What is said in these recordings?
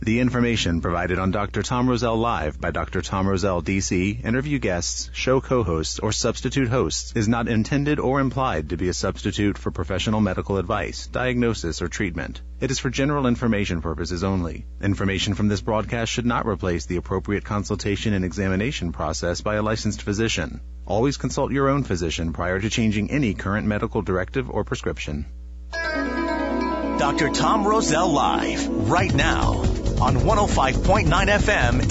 The information provided on Dr. Tom Rosell Live by Dr. Tom Rosell, D.C., interview guests, show co-hosts, or substitute hosts is not intended or implied to be a substitute for professional medical advice, diagnosis, or treatment. It is for general information purposes only. Information from this broadcast should not replace the appropriate consultation and examination process by a licensed physician. Always consult your own physician prior to changing any current medical directive or prescription. Dr. Tom Rosell Live, right now, on 105.9 FM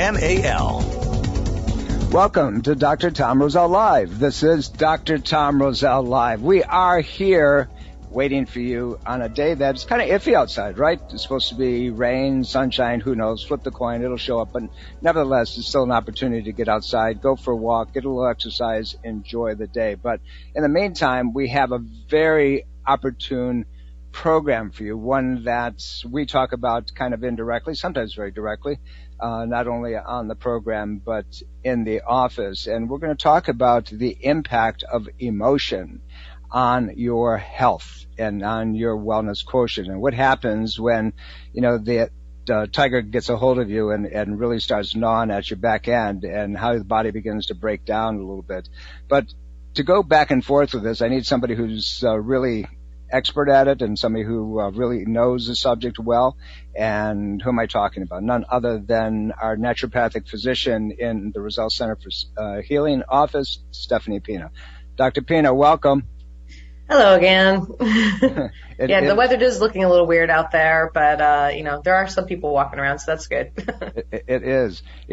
WMAL. Welcome to Dr. Tom Rosell Live. This is Dr. Tom Rosell Live. We are here waiting for you on a day that's kind of iffy outside, right? It's supposed to be rain, sunshine, who knows? Flip the coin, it'll show up. But nevertheless, it's still an opportunity to get outside, go for a walk, get a little exercise, enjoy the day. But in the meantime, we have a very opportune program for you, one that we talk about kind of indirectly, sometimes very directly, not only on the program, but in the office. And we're going to talk about the impact of emotion on your health and on your wellness quotient, and what happens when, the tiger gets a hold of you and really starts gnawing at your back end, and how the body begins to break down a little bit. But to go back and forth with this, I need somebody who's really expert at it, and somebody who really knows the subject well. And who am I talking about? None other than our naturopathic physician in the Rosell Center for Healing office, Stephanie Pina. Dr. Pina, welcome. Hello again. The weather is looking a little weird out there, but there are some people walking around, so that's good. It is. We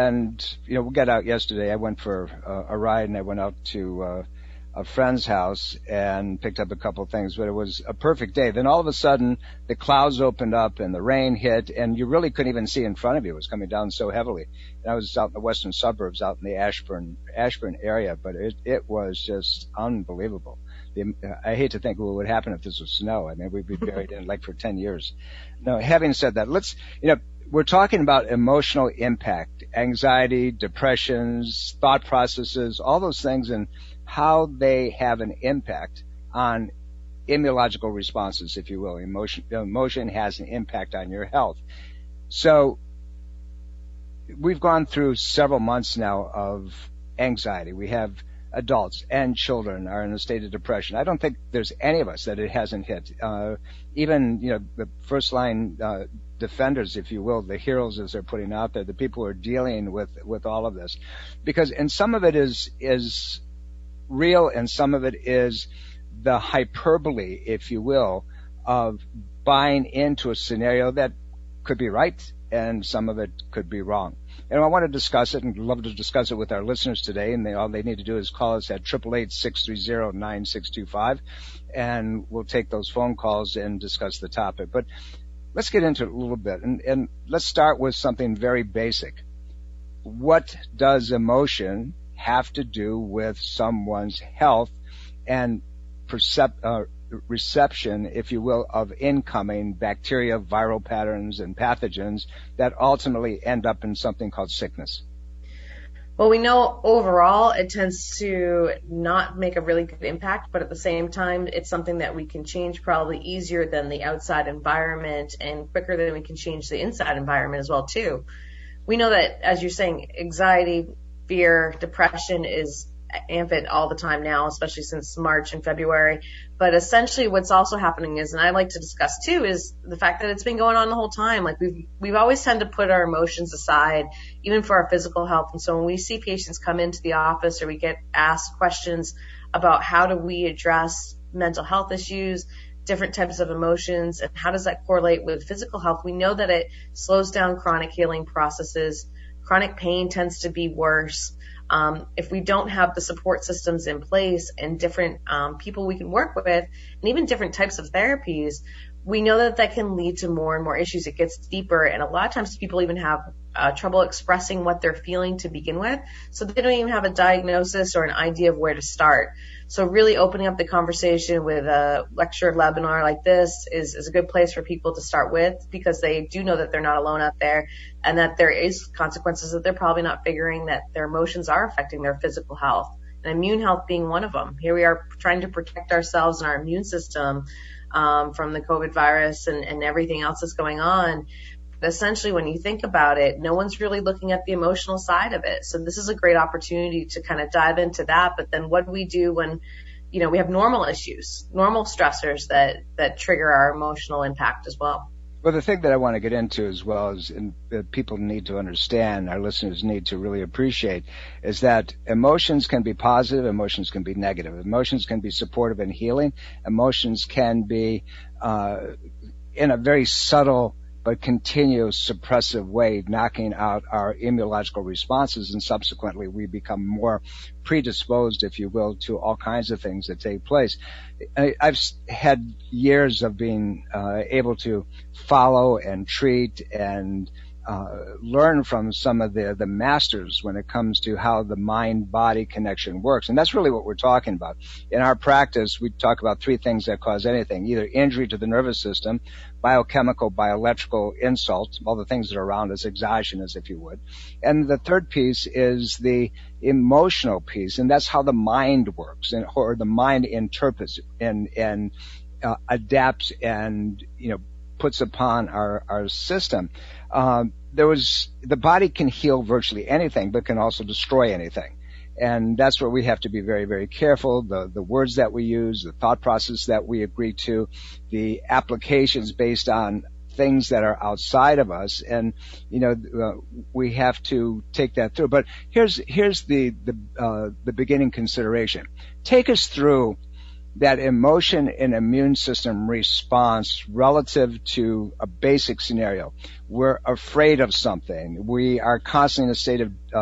got out yesterday. I went for a ride, and I went out to a friend's house and picked up a couple of things, but it was a perfect day. Then all of a sudden, the clouds opened up and the rain hit, and you really couldn't even see in front of you. It was coming down so heavily. And I was out in the western suburbs, out in the Ashburn area, but it was just unbelievable. I hate to think what would happen if this was snow. I mean, we'd be buried in for 10 years. Now, having said that, we're talking about emotional impact, anxiety, depressions, thought processes, all those things, and how they have an impact on immunological responses, if you will. Emotion has an impact on your health. So we've gone through several months now of anxiety. We have adults and children are in a state of depression. I don't think there's any of us that it hasn't hit. Even the first line defenders, if you will, the heroes as they're putting out there, the people who are dealing with all of this. Because, and some of it is real, and some of it is the hyperbole, if you will, of buying into a scenario that could be right and some of it could be wrong. And I want to discuss it, and love to discuss it with our listeners today. And all they need to do is call us at 888-630-9625, and we'll take those phone calls and discuss the topic. But let's get into it a little bit, and let's start with something very basic. What does emotion have to do with someone's health and reception, if you will, of incoming bacteria, viral patterns, and pathogens that ultimately end up in something called sickness? Well, we know overall it tends to not make a really good impact, but at the same time, it's something that we can change probably easier than the outside environment and quicker than we can change the inside environment as well, too. We know that, as you're saying, anxiety, fear, depression is rampant all the time now, especially since March and February. But essentially what's also happening is, and I like to discuss too, is the fact that it's been going on the whole time. Like we've always tend to put our emotions aside, even for our physical health. And so when we see patients come into the office, or we get asked questions about how do we address mental health issues, different types of emotions, and how does that correlate with physical health, we know that it slows down chronic healing processes. Chronic pain tends to be worse. If we don't have the support systems in place and different people we can work with, and even different types of therapies, we know that can lead to more and more issues. It gets deeper, and a lot of times people even have trouble expressing what they're feeling to begin with, so they don't even have a diagnosis or an idea of where to start. So really opening up the conversation with a lecture webinar like this is a good place for people to start with, because they do know that they're not alone out there, and that there is consequences that they're probably not figuring, that their emotions are affecting their physical health, and immune health being one of them. Here we are trying to protect ourselves and our immune system from the COVID virus and everything else that's going on. essentially when you think about it, no one's really looking at the emotional side of it. So this is a great opportunity to kind of dive into that. But then what do we do when, we have normal issues, normal stressors that trigger our emotional impact as well? Well, the thing that I want to get into as well is, and that people need to understand, our listeners need to really appreciate, is that emotions can be positive, emotions can be negative. Emotions can be supportive and healing. Emotions can be in a very subtle but continuous suppressive way, knocking out our immunological responses, and subsequently we become more predisposed, if you will, to all kinds of things that take place. I've had years of being able to follow and treat and learn from some of the masters when it comes to how the mind-body connection works. And that's really what we're talking about. In our practice, we talk about three things that cause anything: either injury to the nervous system, biochemical, bioelectrical insult, all the things that are around us, exogenous, if you would. And the third piece is the emotional piece, and that's how the mind works, or the mind interprets and adapts and, puts upon our system. The body can heal virtually anything, but can also destroy anything. And that's where we have to be very, very careful. The words that we use, the thought process that we agree to, the applications based on things that are outside of us. And, we have to take that through. But here's the beginning consideration. Take us through that emotion and immune system response relative to a basic scenario. We're afraid of something. We are constantly in a state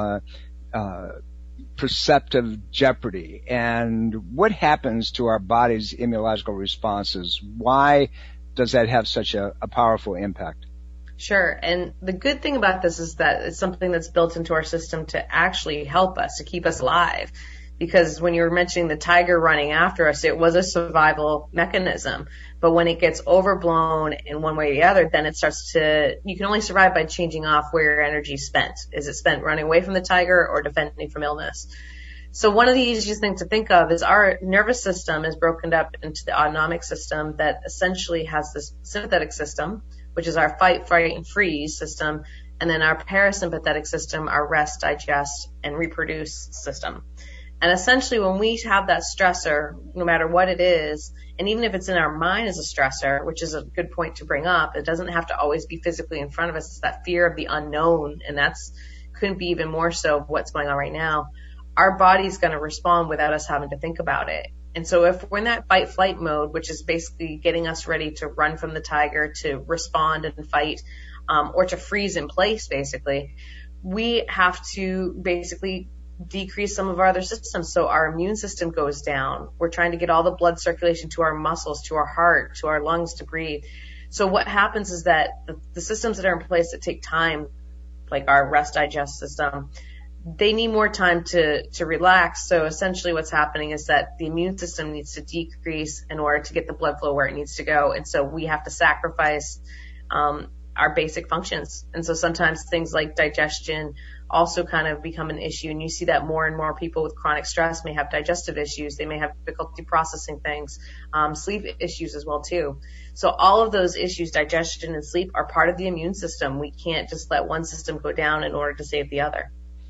of perceptive jeopardy. And what happens to our body's immunological responses? Why does that have such a powerful impact? Sure. And the good thing about this is that it's something that's built into our system to actually help us, to keep us alive. Because when you were mentioning the tiger running after us, it was a survival mechanism. But when it gets overblown in one way or the other, then it starts to, you can only survive by changing off where your energy is spent. Is it spent running away from the tiger or defending from illness? So one of the easiest things to think of is our nervous system is broken up into the autonomic system that essentially has this sympathetic system, which is our fight, flight, and freeze system, and then our parasympathetic system, our rest, digest, and reproduce system. And essentially when we have that stressor, no matter what it is, and even if it's in our mind as a stressor, which is a good point to bring up, it doesn't have to always be physically in front of us. It's that fear of the unknown, and that's couldn't be even more so what's going on right now. Our body's going to respond without us having to think about it. And so if we're in that fight flight mode, which is basically getting us ready to run from the tiger, to respond and fight, or to freeze in place, basically, we have to basically decrease some of our other systems. So our immune system goes down. We're trying to get all the blood circulation to our muscles, to our heart, to our lungs to breathe. So what happens is that the systems that are in place that take time, like our rest digest system, they need more time to relax. So essentially what's happening is that the immune system needs to decrease in order to get the blood flow where it needs to go. And so we have to sacrifice our basic functions. And so sometimes things like digestion also kind of become an issue. And you see that more and more people with chronic stress may have digestive issues. They may have difficulty processing things, sleep issues as well too. So all of those issues, digestion and sleep, are part of the immune system. We can't just let one system go down in order to save the other.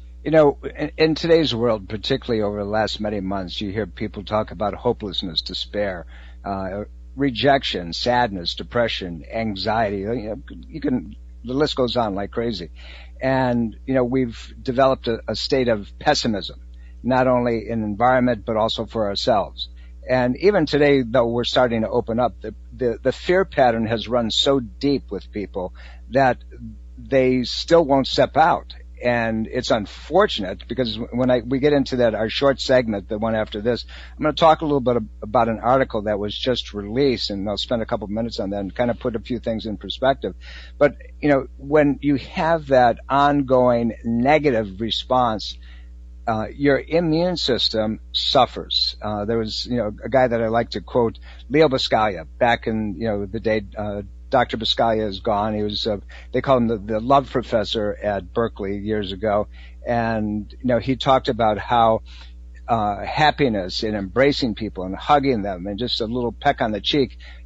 In today's world, particularly over the last many months, you hear people talk about hopelessness, despair, rejection, sadness, depression, anxiety. The list goes on like crazy. And, we've developed a state of pessimism, not only in environment, but also for ourselves. And even today, though we're starting to open up, the fear pattern has run so deep with people that they still won't step out. And it's unfortunate because when we get into our short segment, the one after this, I'm going to talk a little bit about an article that was just released, and I'll spend a couple of minutes on that and kind of put a few things in perspective. But, when you have that ongoing negative response, your immune system suffers. There was, a guy that I like to quote, Leo Buscaglia, back in, the day, Dr. Buscaglia is gone. He was, they call him the love professor at Berkeley years ago. And, he talked about how, happiness and embracing people and hugging them and just a little peck on the cheek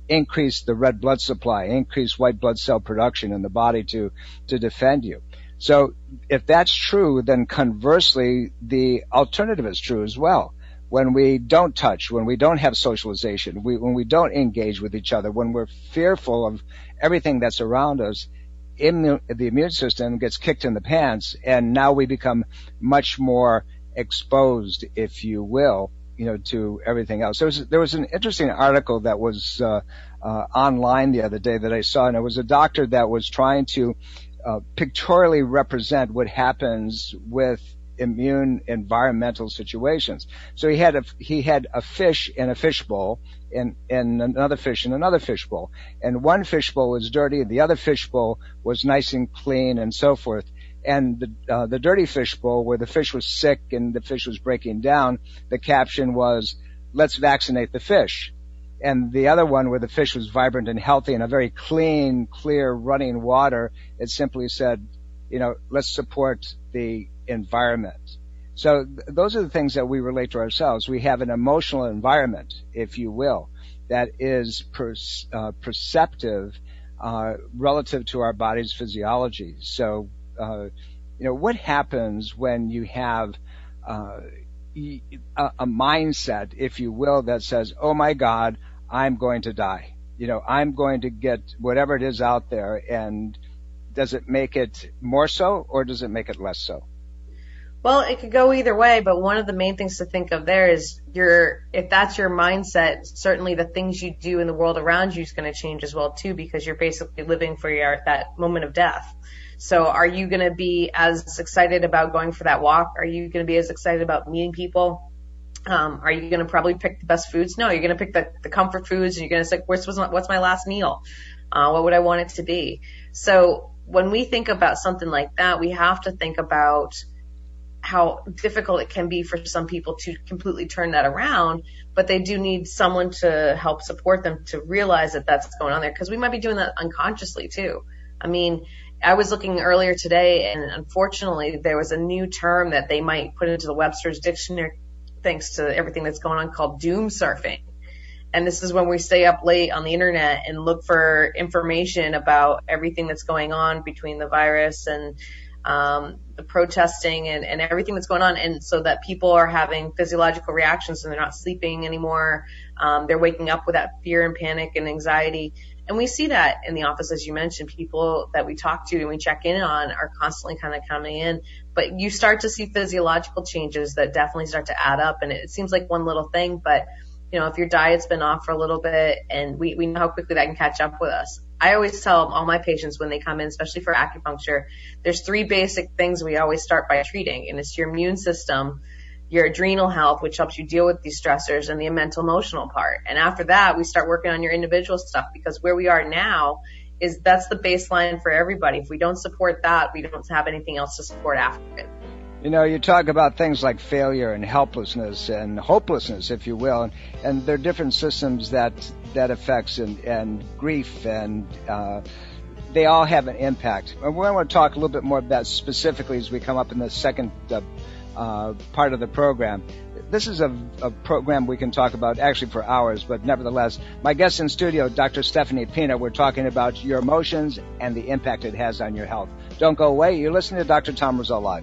increase the red blood supply, increase white blood cell production in the body to defend you. So if that's true, then conversely, the alternative is true as well. When we don't touch, when we don't have socialization, when we don't engage with each other, when we're fearful of everything that's around us, the immune system gets kicked in the pants, and now we become much more exposed, if you will, to everything else. There was an interesting article that was online the other day that I saw, and it was a doctor that was trying to pictorially represent what happens with immune environmental situations. So he had a fish in a fishbowl, and another fish in another fishbowl, and one fishbowl was dirty, and the other fishbowl was nice and clean, and so forth. And the dirty fishbowl, where the fish was sick and the fish was breaking down, the caption was, "Let's vaccinate the fish." And the other one, where the fish was vibrant and healthy and a very clean, clear running water, it simply said, let's support the environment. So those are the things that we relate to ourselves. We have an emotional environment, if you will, that is perceptive relative to our body's physiology. So, what happens when you have a mindset, if you will, that says, "Oh my God, I'm going to die. I'm going to get whatever it is out there," and does it make it more so, or does it make it less so? Well, it could go either way, but one of the main things to think of there is if that's your mindset, certainly the things you do in the world around you is going to change as well too, because you're basically living for that moment of death. So are you going to be as excited about going for that walk? Are you going to be as excited about meeting people? Are you going to probably pick the best foods? No, you're going to pick the comfort foods, and you're going to say, what's my last meal? What would I want it to be? So when we think about something like that, we have to think about how difficult it can be for some people to completely turn that around, but they do need someone to help support them to realize that that's going on there, because we might be doing that unconsciously too. I mean, I was looking earlier today, and unfortunately there was a new term that they might put into the Webster's Dictionary thanks to everything that's going on, called doom surfing. And this is when we stay up late on the internet and look for information about everything that's going on between the virus and the protesting and everything that's going on. And so that people are having physiological reactions, and they're not sleeping anymore. They're waking up with that fear and panic and anxiety. And we see that in the office, as you mentioned. People that we talk to and we check in on are constantly kind of coming in. But you start to see physiological changes that definitely start to add up. And it seems like one little thing, but if your diet's been off for a little bit, and we know how quickly that can catch up with us. I always tell all my patients when they come in, especially for acupuncture, there's 3 basic things we always start by treating, and it's your immune system, your adrenal health, which helps you deal with these stressors, and the mental emotional part. And after that, we start working on your individual stuff, because where we are now that's the baseline for everybody. If we don't support that, we don't have anything else to support after it. You talk about things like failure and helplessness and hopelessness, if you will, and there are different systems that affects and grief, and they all have an impact. And we're going to talk a little bit more about that specifically as we come up in the second part of the program. This is a program we can talk about actually for hours, but nevertheless, my guest in studio, Dr. Stephanie Pina, we're talking about your emotions and the impact it has on your health. Don't go away. You're listening to Dr. Tom Rosell Live.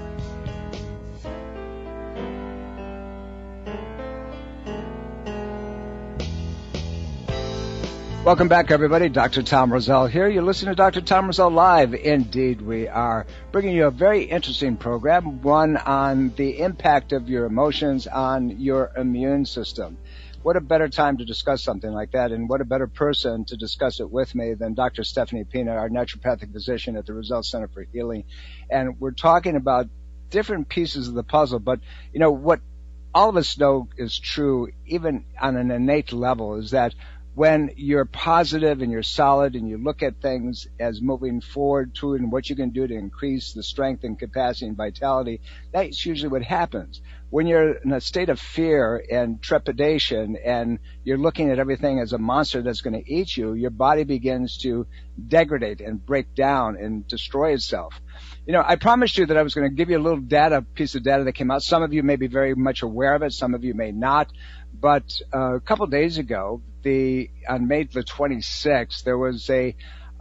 Welcome back, everybody. Dr. Tom Rosell here. You're listening to Dr. Tom Rosell Live. Indeed, we are bringing you a very interesting program, one on the impact of your emotions on your immune system. What a better time to discuss something like that, and what a better person to discuss it with me than Dr. Stephanie Pina, our naturopathic physician at the Rosell Center for Healing. And we're talking about different pieces of the puzzle, but what all of us know is true, even on an innate level, is that when you're positive and you're solid and you look at things as moving forward to and what you can do to increase the strength and capacity and vitality, that's usually what happens. when you're in a state of fear and trepidation and you're looking at everything as a monster that's going to eat you, your body begins to degrade and break down and destroy itself. I promised you that I was going to give you a little piece of data that came out. Some of you may be very much aware of it. Some of you may not. But a couple days ago, on May the 26th, there was a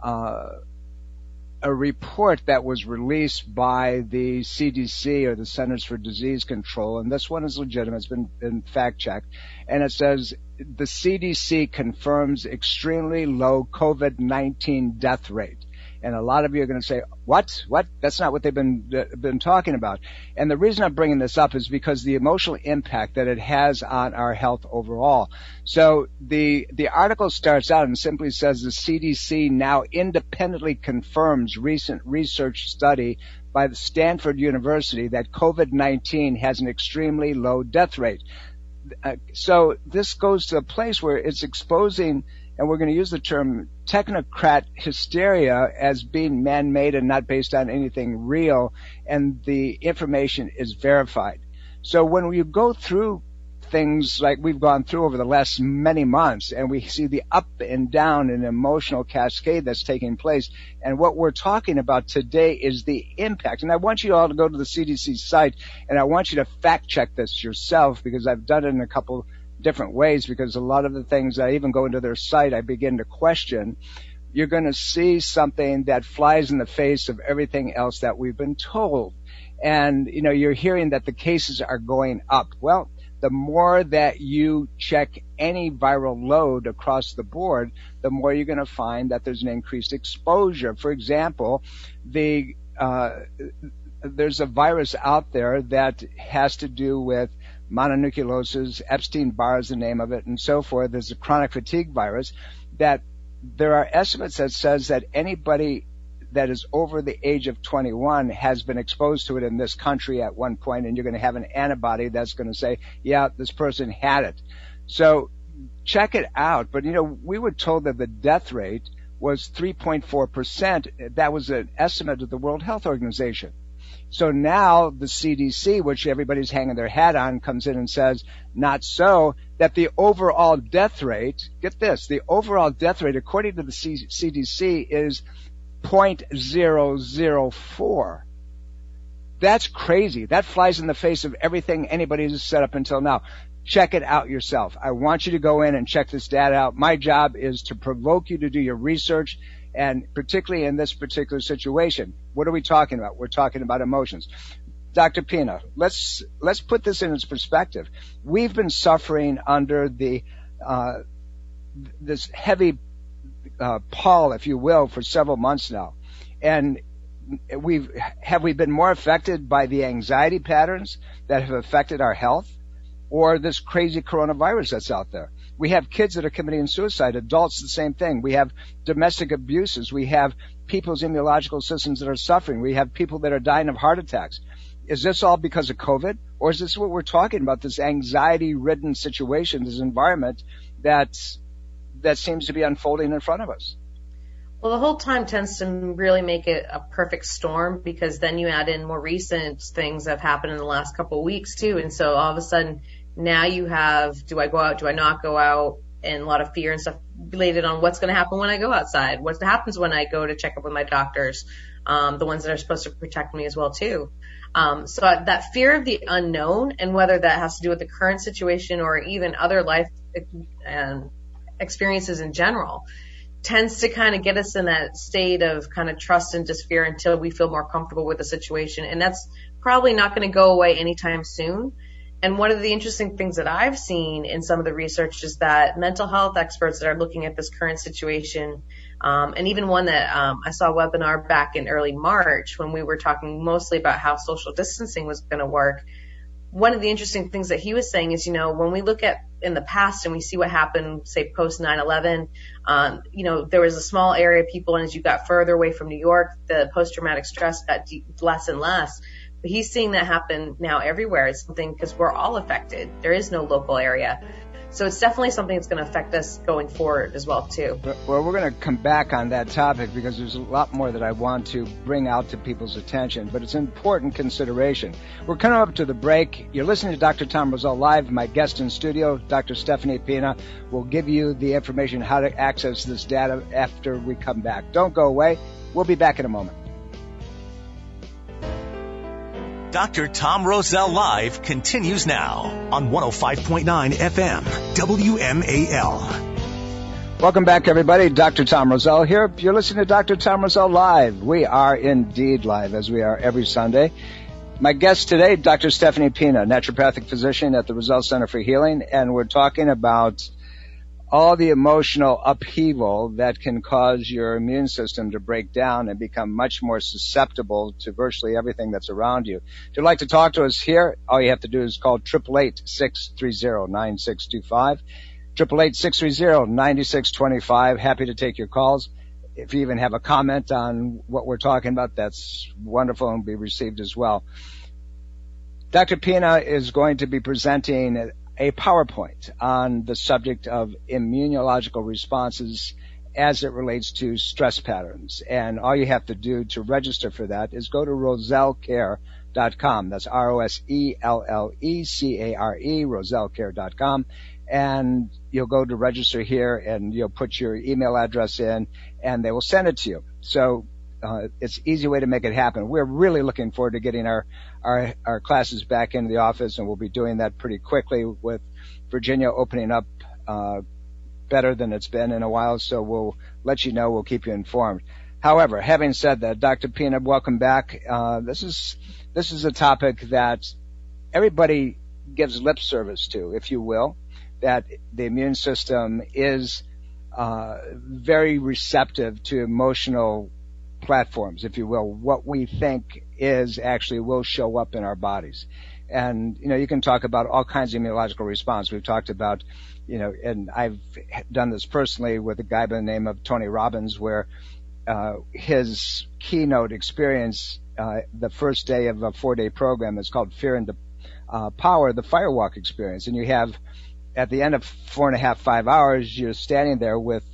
report that was released by the CDC, or the Centers for Disease Control, and this one is legitimate. It's been fact-checked, and it says the CDC confirms extremely low COVID-19 death rate. And a lot of you are going to say, what? That's not what they've been talking about. And the reason I'm bringing this up is because the emotional impact that it has on our health overall. So the article starts out and simply says the CDC now independently confirms recent research study by the Stanford University that COVID-19 has an extremely low death rate. So this goes to a place where it's exposing, and we're going to use the term technocrat hysteria as being man-made and not based on anything real, and the information is verified. So when you go through things like we've gone through over the last many months, and we see the up and down and emotional cascade that's taking place, and what we're talking about today is the impact. And I want you all to go to the CDC site, and I want you to fact-check this yourself, because I've done it in a couple different ways, because a lot of the things I even go into their site, I begin to question. You're going to see something that flies in the face of everything else that we've been told. And, you're hearing that the cases are going up. Well, the more that you check any viral load across the board, the more you're going to find that there's an increased exposure. For example, there's a virus out there that has to do with mononucleosis, Epstein-Barr is the name of it, and so forth. There's a chronic fatigue virus that there are estimates that says that anybody that is over the age of 21 has been exposed to it in this country at one point, and you're going to have an antibody that's going to say, yeah, this person had it. So check it out. But, we were told that the death rate was 3.4%. That was an estimate of the World Health Organization. So now the CDC, which everybody's hanging their hat on, comes in and says, not so, that the overall death rate, get this, the overall death rate, according to the CDC, is 0.004. That's crazy. That flies in the face of everything anybody has said up until now. Check it out yourself. I want you to go in and check this data out. My job is to provoke you to do your research, and particularly in this particular situation. What are we talking about? We're talking about emotions. Dr. Pina, let's put this in its perspective. We've been suffering under this heavy pall, if you will, for several months now. And have we been more affected by the anxiety patterns that have affected our health, or this crazy coronavirus that's out there? We have kids that are committing suicide, adults the same thing. We have domestic abuses. We have people's immunological systems that are suffering. We have people that are dying of heart attacks. Is this all because of COVID? Or is this what we're talking about, this anxiety-ridden situation, this environment that seems to be unfolding in front of us? Well, the whole time tends to really make it a perfect storm, because then you add in more recent things that have happened in the last couple of weeks too. And so all of a sudden now you have, do I go out, do I not go out, and a lot of fear and stuff related on what's going to happen when I go outside, what happens when I go to check up with my doctors, the ones that are supposed to protect me as well too. So that fear of the unknown, and whether that has to do with the current situation or even other life experiences in general, tends to kind of get us in that state of kind of trust and just fear until we feel more comfortable with the situation. And that's probably not going to go away anytime soon. And one of the interesting things that I've seen in some of the research is that mental health experts that are looking at this current situation, and even one that I saw a webinar back in early March when we were talking mostly about how social distancing was going to work. One of the interesting things that he was saying is, when we look at in the past and we see what happened, say post 9/11, there was a small area of people, and as you got further away from New York, the post-traumatic stress got less and less. But he's seeing that happen now everywhere. It's something, because we're all affected. There is no local area. So it's definitely something that's going to affect us going forward as well, too. Well, we're going to come back on that topic because there's a lot more that I want to bring out to people's attention, but it's an important consideration. We're coming up to the break. You're listening to Dr. Tom Rosell Live. My guest in studio, Dr. Stephanie Pina, will give you the information how to access this data after we come back. Don't go away. We'll be back in a moment. Dr. Tom Rosell Live continues now on 105.9 FM, WMAL. Welcome back, everybody. Dr. Tom Rosell here. You're listening to Dr. Tom Rosell Live. We are indeed live, as we are every Sunday. My guest today, Dr. Stephanie Pina, naturopathic physician at the Rosell Center for Healing, and we're talking about all the emotional upheaval that can cause your immune system to break down and become much more susceptible to virtually everything that's around you. If you'd like to talk to us here, all you have to do is call 888-630-9625, 888-630-9625. Happy to take your calls. If you even have a comment on what we're talking about, that's wonderful and will be received as well. Dr. Pina is going to be presenting a PowerPoint on the subject of immunological responses as it relates to stress patterns. And all you have to do to register for that is go to rosellcare.com. That's ROSELLECARE, rosellcare.com. And you'll go to register here and you'll put your email address in and they will send it to you. So it's an easy way to make it happen. We're really looking forward to getting our classes back into the office, and we'll be doing that pretty quickly with Virginia opening up better than it's been in a while. So we'll let you know. We'll keep you informed. However, having said that, Dr. Pina, welcome back. This is a topic that everybody gives lip service to, if you will, that the immune system is very receptive to emotional platforms, if you will. What we think is actually will show up in our bodies. And, you can talk about all kinds of immunological response. We've talked about, and I've done this personally with a guy by the name of Tony Robbins, where his keynote experience, the first day of a 4-day program is called Fear and Power, the Firewalk experience. And you have, at the end of 4.5, 5 hours, you're standing there with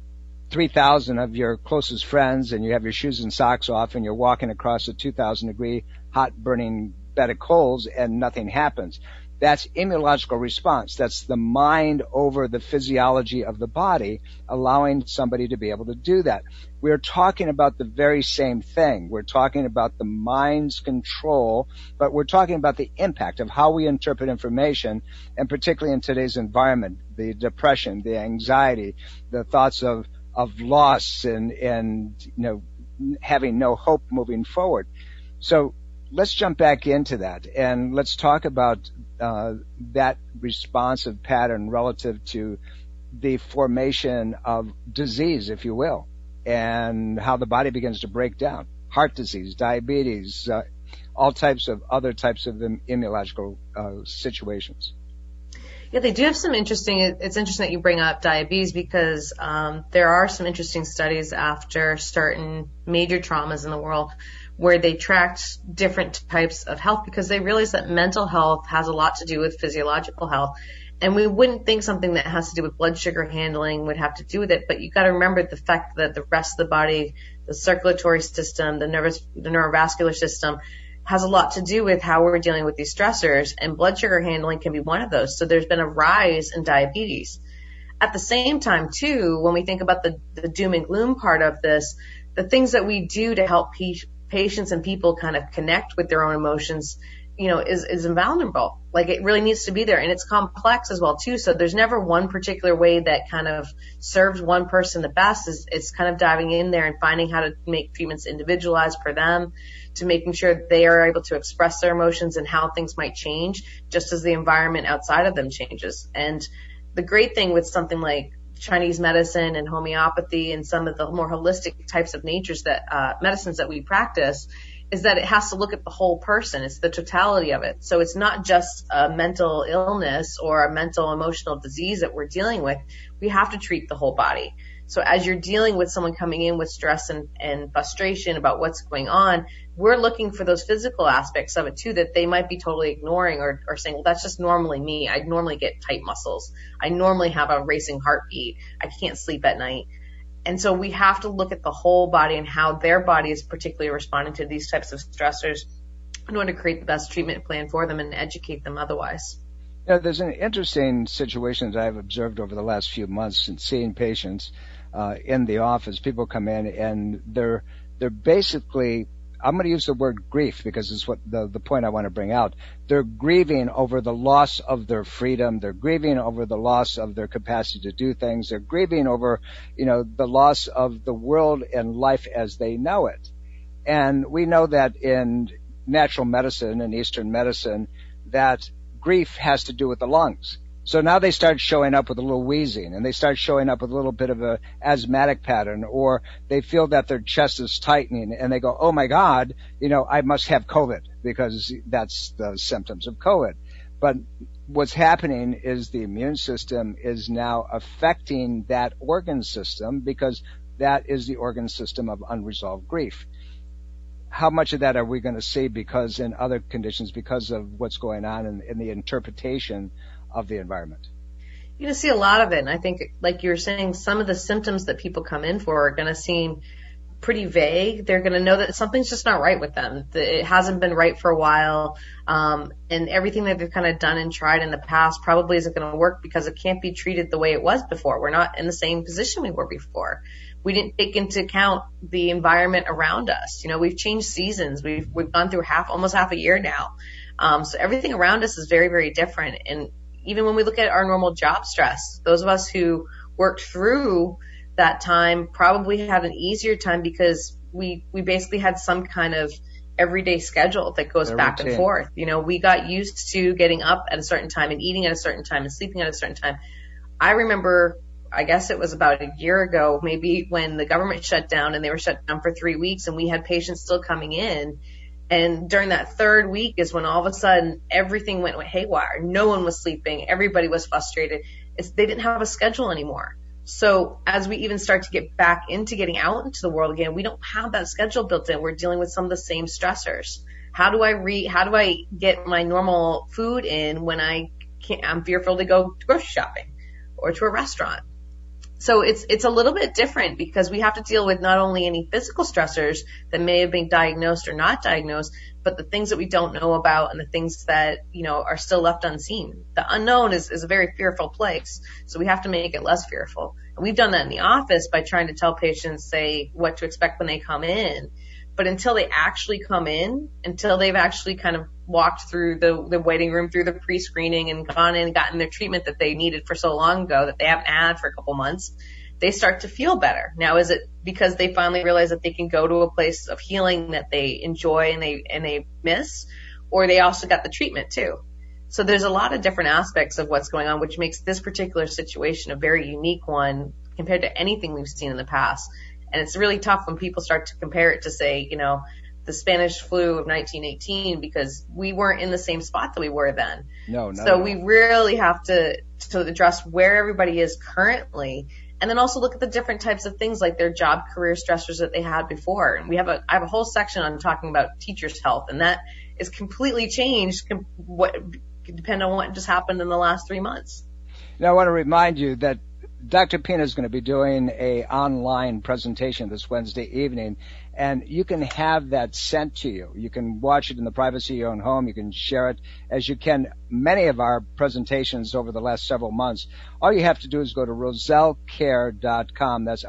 3,000 of your closest friends, and you have your shoes and socks off, and you're walking across a 2,000-degree hot burning bed of coals, and nothing happens. That's immunological response. That's the mind over the physiology of the body, allowing somebody to be able to do that. We're talking about the very same thing. We're talking about the mind's control, but we're talking about the impact of how we interpret information, and particularly in today's environment, the depression, the anxiety, the thoughts of loss and having no hope moving forward. So let's jump back into that and let's talk about that responsive pattern relative to the formation of disease, if you will, and how the body begins to break down. Heart disease, diabetes, all types of other types of immunological situations. Yeah, they do have some interesting, it's interesting that you bring up diabetes because there are some interesting studies after certain major traumas in the world where they tracked different types of health because they realized that mental health has a lot to do with physiological health. And we wouldn't think something that has to do with blood sugar handling would have to do with it, but you got to remember the fact that the rest of the body, the circulatory system, the neurovascular system, has a lot to do with how we're dealing with these stressors, and blood sugar handling can be one of those. So there's been a rise in diabetes. At the same time, too, when we think about the doom and gloom part of this, the things that we do to help patients and people kind of connect with their own emotions, is invaluable. Like, it really needs to be there, and it's complex as well, too. So there's never one particular way that kind of serves one person the best. It's kind of diving in there and finding how to make treatments individualized for them, to making sure they are able to express their emotions and how things might change just as the environment outside of them changes. And the great thing with something like Chinese medicine and homeopathy and some of the more holistic types of medicines that we practice is that it has to look at the whole person. It's the totality of it. So it's not just a mental illness or a mental emotional disease that we're dealing with. We have to treat the whole body. So as you're dealing with someone coming in with stress and frustration about what's going on, we're looking for those physical aspects of it too that they might be totally ignoring or saying, well, that's just normally me. I normally get tight muscles. I normally have a racing heartbeat. I can't sleep at night. And so we have to look at the whole body and how their body is particularly responding to these types of stressors in order to create the best treatment plan for them and educate them otherwise. There's an interesting situation that I've observed over the last few months in seeing patients in the office. People come in and they're basically, I'm going to use the word grief because it's what the point I want to bring out. They're grieving over the loss of their freedom. They're grieving over the loss of their capacity to do things. They're grieving over, the loss of the world and life as they know it. And we know that in natural medicine and Eastern medicine that grief has to do with the lungs. So now they start showing up with a little wheezing, and they start showing up with a little bit of a asthmatic pattern, or they feel that their chest is tightening, and they go, oh my God, I must have COVID, because that's the symptoms of COVID. But what's happening is the immune system is now affecting that organ system, because that is the organ system of unresolved grief. How much of that are we going to see because in other conditions, because of what's going on in the interpretation of the environment? You're going to see a lot of it. And I think, like you were saying, some of the symptoms that people come in for are going to seem pretty vague. They're going to know that something's just not right with them. It hasn't been right for a while. And everything that they've kind of done and tried in the past probably isn't going to work because it can't be treated the way it was before. We're not in the same position we were before. We didn't take into account the environment around us. We've changed seasons. We've gone through almost half a year now. So everything around us is very, very different. And even when we look at our normal job stress, those of us who worked through that time probably had an easier time because we basically had some kind of everyday schedule that goes back and forth. We got used to getting up at a certain time and eating at a certain time and sleeping at a certain time. I remember, I guess it was about a year ago, maybe, when the government shut down and they were shut down for 3 weeks and we had patients still coming in. And during that third week is when all of a sudden everything went haywire. No one was sleeping. Everybody was frustrated. They didn't have a schedule anymore. So as we even start to get back into getting out into the world again, we don't have that schedule built in. We're dealing with some of the same stressors. How do I get my normal food in when I'm fearful to go grocery shopping or to a restaurant? So it's a little bit different because we have to deal with not only any physical stressors that may have been diagnosed or not diagnosed, but the things that we don't know about and the things that, are still left unseen. The unknown is a very fearful place. So we have to make it less fearful. And we've done that in the office by trying to tell patients, say, what to expect when they come in. But until they actually come in, until they've actually kind of walked through the waiting room, through the pre-screening and gone in and gotten their treatment that they needed for so long ago that they haven't had for a couple months, they start to feel better. Now, is it because they finally realize that they can go to a place of healing that they enjoy and they miss, or they also got the treatment too? So there's a lot of different aspects of what's going on, which makes this particular situation a very unique one compared to anything we've seen in the past. And it's really tough when people start to compare it to, say, the Spanish flu of 1918, because we weren't in the same spot that we were then. No. So we really have to address where everybody is currently, and then also look at the different types of things like their job career stressors that they had before. And I have a whole section on talking about teachers' health, and that is completely changed depending on what just happened in the last 3 months. Now, I want to remind you that Dr. Pina is going to be doing an online presentation this Wednesday evening, and you can have that sent to you. You can watch it in the privacy of your own home. You can share it as you can many of our presentations over the last several months. All you have to do is go to rosellecare.com. That's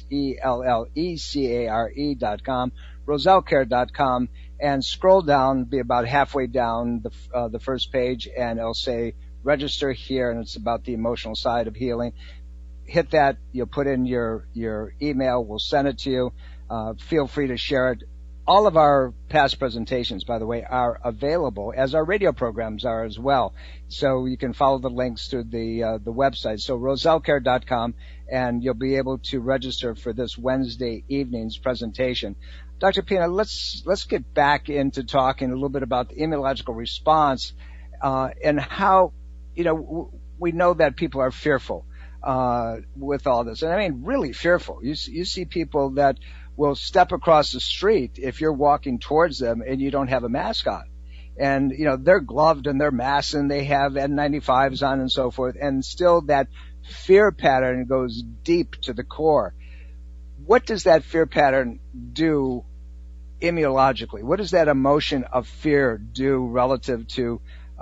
ROSELLECARE.com, rosellecare.com, and scroll down, be about halfway down the first page, and it'll say register here, and it's about the emotional side of healing. Hit that, you'll put in your email, we'll send it to you. Feel free to share it. All of our past presentations, by the way, are available, as our radio programs are as well. So you can follow the links through the website. So rosellecare.com, and you'll be able to register for this Wednesday evening's presentation. Dr. Pina, let's get back into talking a little bit about the immunological response, and how, we know that people are fearful. with all this. And I mean, really fearful. You see people that will step across the street if you're walking towards them and you don't have a mask on. And, you know, they're gloved and they're masked and they have N95s on and so forth. And still that fear pattern goes deep to the core. What does that fear pattern do immunologically? What does that emotion of fear do relative to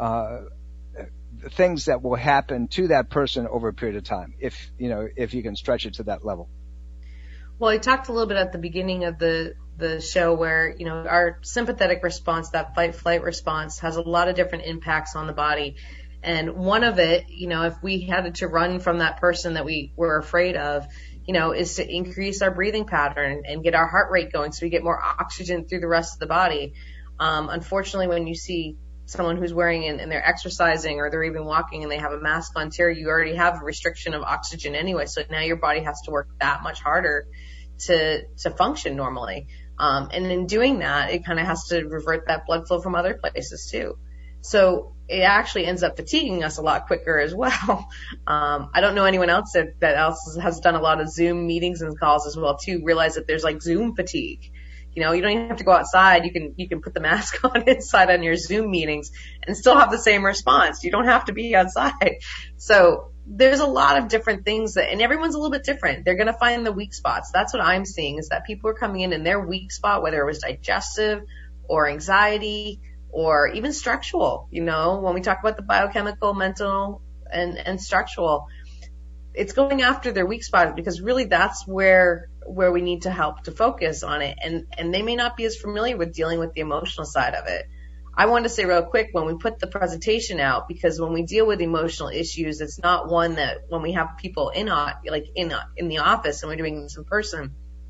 things that will happen to that person over a period of time, if you can stretch it to that level? Well, I talked a little bit at the beginning of the show where, you know, our sympathetic response, that fight-flight response, has a lot of different impacts on the body. And one of it, you know, if we had to run from that person that we were afraid of, you know, is to increase our breathing pattern and get our heart rate going so we get more oxygen through the rest of the body. Unfortunately, when you see someone who's wearing and they're exercising or they're even walking and they have a mask on too, you already have a restriction of oxygen anyway. So now your body has to work that much harder to function normally. And in doing that, it kind of has to revert that blood flow from other places too. So it actually ends up fatiguing us a lot quicker as well. I don't know anyone else that else has done a lot of Zoom meetings and calls as well too, realize that there's like Zoom fatigue. You know, you don't even have to go outside. You can put the mask on inside on your Zoom meetings and still have the same response. You don't have to be outside. So there's a lot of different things and everyone's a little bit different. They're going to find the weak spots. That's what I'm seeing, is that people are coming in their weak spot, whether it was digestive or anxiety or even structural. You know, when we talk about the biochemical, mental, and structural, it's going after their weak spot, because really that's where we need to help to focus on it. And they may not be as familiar with dealing with the emotional side of it. I wanted to say real quick, when we put the presentation out, because when we deal with emotional issues, it's not one that when we have people in the office and we're doing this in person,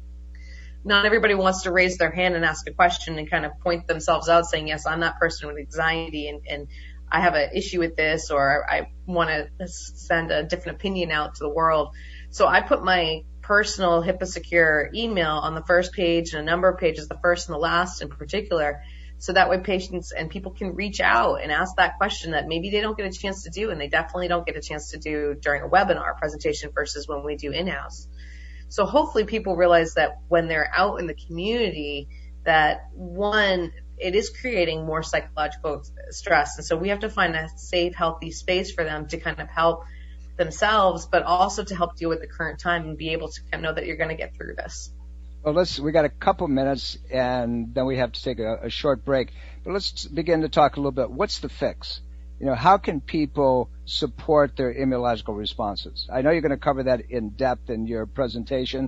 not everybody wants to raise their hand and ask a question and kind of point themselves out saying, yes, I'm that person with anxiety and I have an issue with this, or I want to send a different opinion out to the world. So I put my personal HIPAA secure email on the first page and a number of pages, the first and the last in particular, so that way patients and people can reach out and ask that question that maybe they don't get a chance to do, and they definitely don't get a chance to do during a webinar presentation versus when we do in-house. So hopefully people realize that when they're out in the community, that one, it is creating more psychological stress. And so we have to find a safe, healthy space for them to kind of help themselves, but also to help deal with the current time and be able to kind of know that you're going to get through this. Well, we got a couple minutes and then we have to take a short break, but let's begin to talk a little bit. What's the fix? You know, how can people support their immunological responses? I know you're going to cover that in depth in your presentation,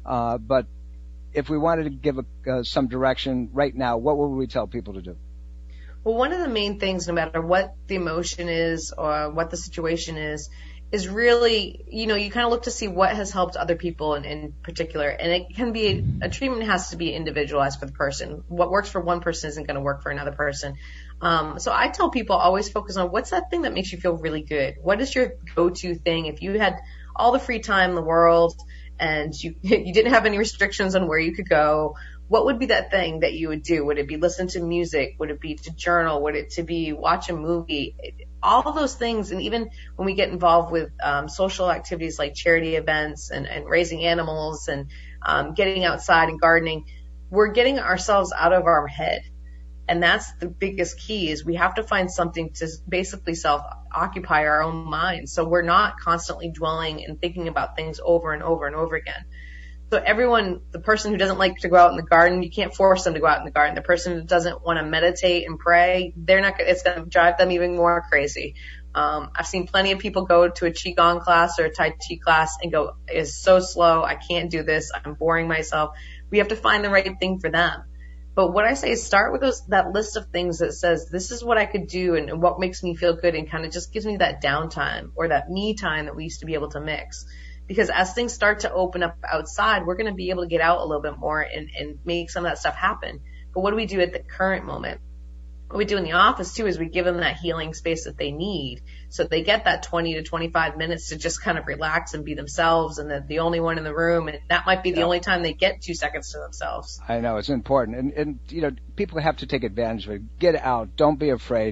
but if we wanted to give some direction right now, what would we tell people to do? Well, one of the main things, no matter what the emotion is or what the situation is really, you know, you kind of look to see what has helped other people in particular. And it can be, a treatment has to be individualized for the person. What works for one person isn't going to work for another person. So I tell people always focus on what's that thing that makes you feel really good? What is your go-to thing? If you had all the free time in the world and you didn't have any restrictions on where you could go, what would be that thing that you would do? Would it be listen to music? Would it be to journal? Would it to be watch a movie? All of those things. And even when we get involved with social activities like charity events and raising animals and getting outside and gardening, we're getting ourselves out of our head. And that's the biggest key, is we have to find something to basically self-occupy our own mind. So we're not constantly dwelling and thinking about things over and over and over again. So everyone, the person who doesn't like to go out in the garden, you can't force them to go out in the garden. The person who doesn't want to meditate and pray, it's going to drive them even more crazy. I've seen plenty of people go to a Qigong class or a Tai Chi class and go, it's so slow, I can't do this, I'm boring myself. We have to find the right thing for them. But what I say is start with that list of things that says, this is what I could do and what makes me feel good, and kind of just gives me that downtime or that me time that we used to be able to mix. Because as things start to open up outside, we're going to be able to get out a little bit more and make some of that stuff happen. But what do we do at the current moment? What we do in the office too is we give them that healing space that they need, so they get that 20 to 25 minutes to just kind of relax and be themselves, and they're the only one in the room, and that might be the only time they get 2 seconds to themselves. I know, it's important. And you know, people have to take advantage of it. Get out. Don't be afraid.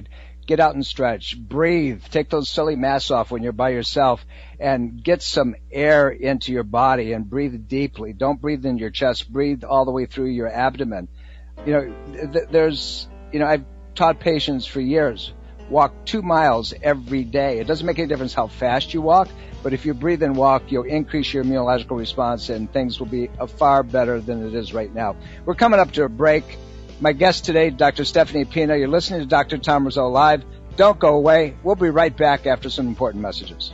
Get out and stretch. Breathe. Take those silly masks off when you're by yourself and get some air into your body and breathe deeply. Don't breathe in your chest. Breathe all the way through your abdomen. I've taught patients for years, walk 2 miles every day. It doesn't make any difference how fast you walk, but if you breathe and walk, you'll increase your immunological response and things will be far better than it is right now. We're coming up to a break. My guest today, Dr. Stephanie Pina. You're listening to Dr. Tom Rosell Live. Don't go away. We'll be right back after some important messages.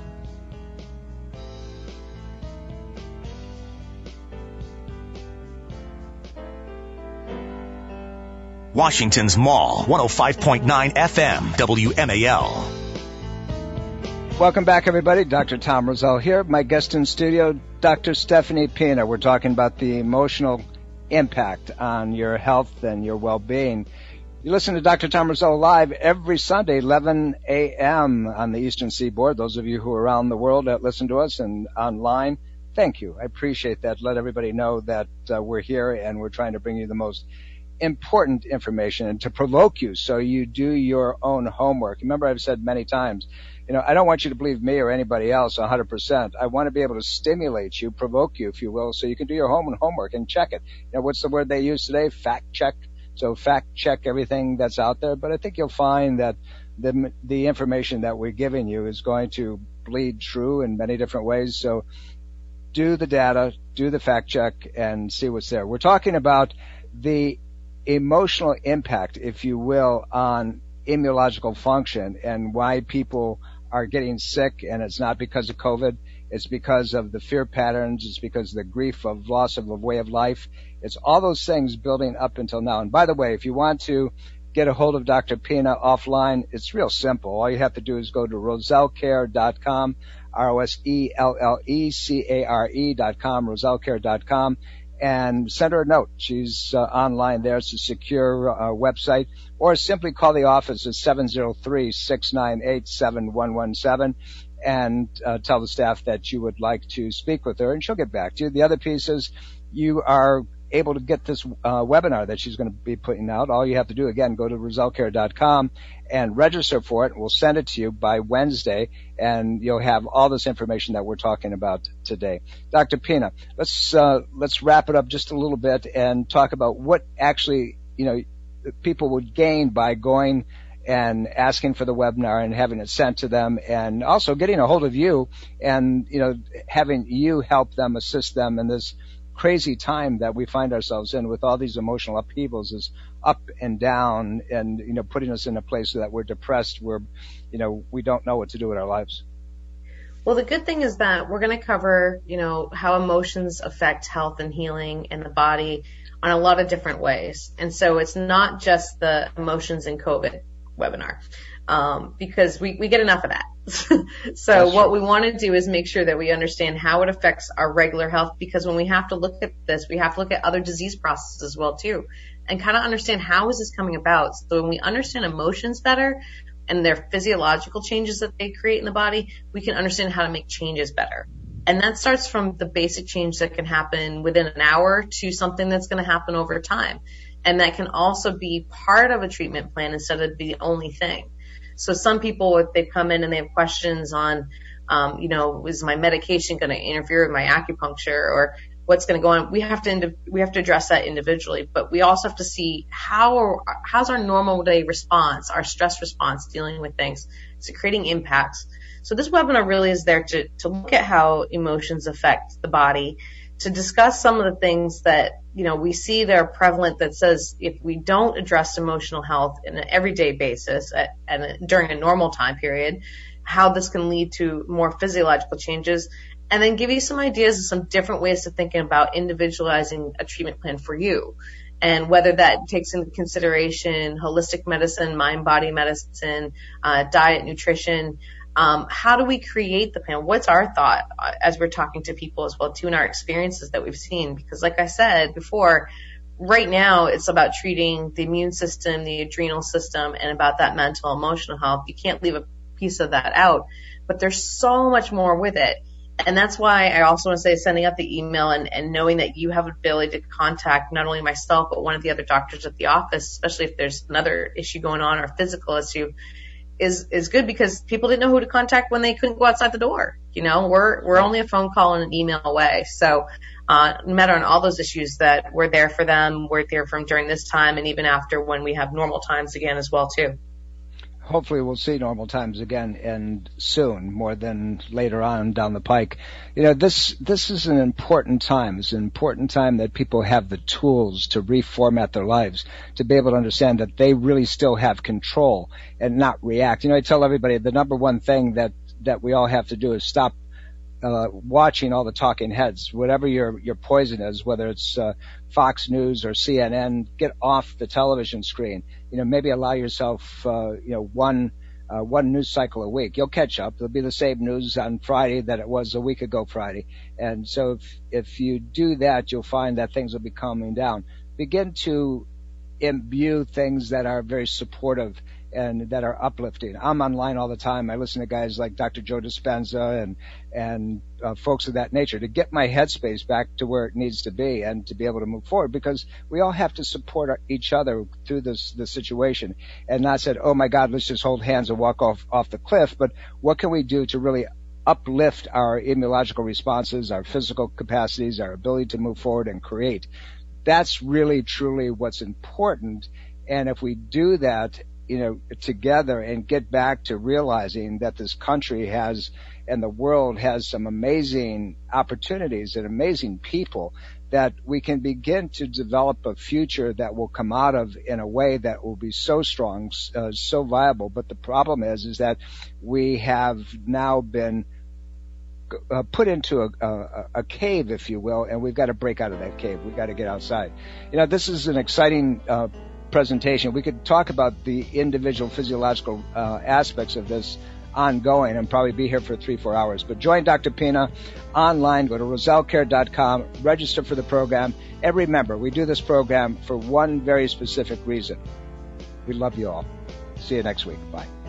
Washington's Mall, 105.9 FM, WMAL. Welcome back, everybody. Dr. Tom Rosell here. My guest in studio, Dr. Stephanie Pina. We're talking about the emotional impact on your health and your well-being. You listen to Dr. Tom Rosell Live every Sunday, 11 a.m. on the Eastern Seaboard. Those of you who are around the world that listen to us and online, thank you. I appreciate that. Let everybody know that we're here and we're trying to bring you the most important information and to provoke you so you do your own homework. Remember, I've said many times, I don't want you to believe me or anybody else 100%. I want to be able to stimulate you, provoke you, if you will, so you can do your homework and check it. What's the word they use today? Fact check. So fact check everything that's out there. But I think you'll find that the information that we're giving you is going to bleed true in many different ways. So do the data, do the fact check, and see what's there. We're talking about the emotional impact, if you will, on immunological function and why people are getting sick, and it's not because of COVID. It's because of the fear patterns. It's because of the grief of loss of a way of life. It's all those things building up until now. And by the way, if you want to get a hold of Dr. Pina offline, it's real simple. All you have to do is go to rosellcare.com, ROSELLECARE.com, rosellcare.com, and send her a note. She's online there. It's a secure website. Or simply call the office at 703-698-7117 and tell the staff that you would like to speak with her, and she'll get back to you. The other piece is you are able to get this webinar that she's going to be putting out. All you have to do, again, go to rosellcare.com and register for it. We'll send it to you by Wednesday, and you'll have all this information that we're talking about today. Dr. Pina, let's wrap it up just a little bit and talk about what actually, people would gain by going and asking for the webinar and having it sent to them, and also getting a hold of you and, having you help them, assist them in this crazy time that we find ourselves in with all these emotional upheavals, is up and down, and putting us in a place that we're depressed, where we don't know what to do with our lives. Well, the good thing is that we're going to cover how emotions affect health and healing in the body on a lot of different ways. And so it's not just the emotions in COVID webinar, because we get enough of that. So what we want to do is make sure that we understand how it affects our regular health, because when we have to look at this, we have to look at other disease processes as well too, and kind of understand how is this coming about. So when we understand emotions better and their physiological changes that they create in the body, we can understand how to make changes better. And that starts from the basic change that can happen within an hour to something that's going to happen over time. And that can also be part of a treatment plan instead of the only thing. So some people, if they come in and they have questions on, is my medication going to interfere with my acupuncture, or what's going to go on? We have to address that individually, but we also have to see how's our normal day response, our stress response, dealing with things. Is it creating impacts? So this webinar really is there to look at how emotions affect the body, to discuss some of the things that, we see that are prevalent, that says if we don't address emotional health in an everyday basis and during a normal time period, how this can lead to more physiological changes, and then give you some ideas of some different ways of thinking about individualizing a treatment plan for you. And whether that takes into consideration holistic medicine, mind-body medicine, diet, nutrition. How do we create the plan? What's our thought as we're talking to people as well too, in our experiences that we've seen? Because like I said before, right now it's about treating the immune system, the adrenal system, and about that mental, emotional health. You can't leave a piece of that out, but there's so much more with it. And that's why I also want to say sending out the email and knowing that you have the ability to contact not only myself, but one of the other doctors at the office, especially if there's another issue going on or a physical issue. is good because people didn't know who to contact when they couldn't go outside the door. We're only a phone call and an email away. So, no matter on all those issues that we're there for them, we're there for them during this time and even after when we have normal times again as well too. Hopefully we'll see normal times again, and soon, more than later on down the pike. This is an important time. It's an important time that people have the tools to reformat their lives, to be able to understand that they really still have control and not react. I tell everybody the number one thing that we all have to do is stop watching all the talking heads. Whatever your poison is, whether it's Fox News or CNN, get off the television screen. Maybe allow yourself one news cycle a week. You'll catch up. It'll be the same news on Friday that it was a week ago Friday. And so if you do that, you'll find that things will be calming down. Begin to imbue things that are very supportive and that are uplifting. I'm online all the time. I listen to guys like Dr. Joe Dispenza and folks of that nature to get my headspace back to where it needs to be and to be able to move forward, because we all have to support each other through this situation and not say, oh my God, let's just hold hands and walk off the cliff. But what can we do to really uplift our immunological responses, our physical capacities, our ability to move forward and create? That's really, truly what's important. And if we do that, together and get back to realizing that this country has and the world has some amazing opportunities and amazing people, that we can begin to develop a future that will come out of in a way that will be so strong, so viable. But the problem is that we have now been put into a cave, if you will, and we've got to break out of that cave. We've got to get outside. This is an exciting presentation. We could talk about the individual physiological aspects of this ongoing and probably be here for 3-4 hours. But join Dr. Pina online. Go to rosellecare.com, register for the program. And remember, we do this program for one very specific reason. We love you all. See you next week. Bye.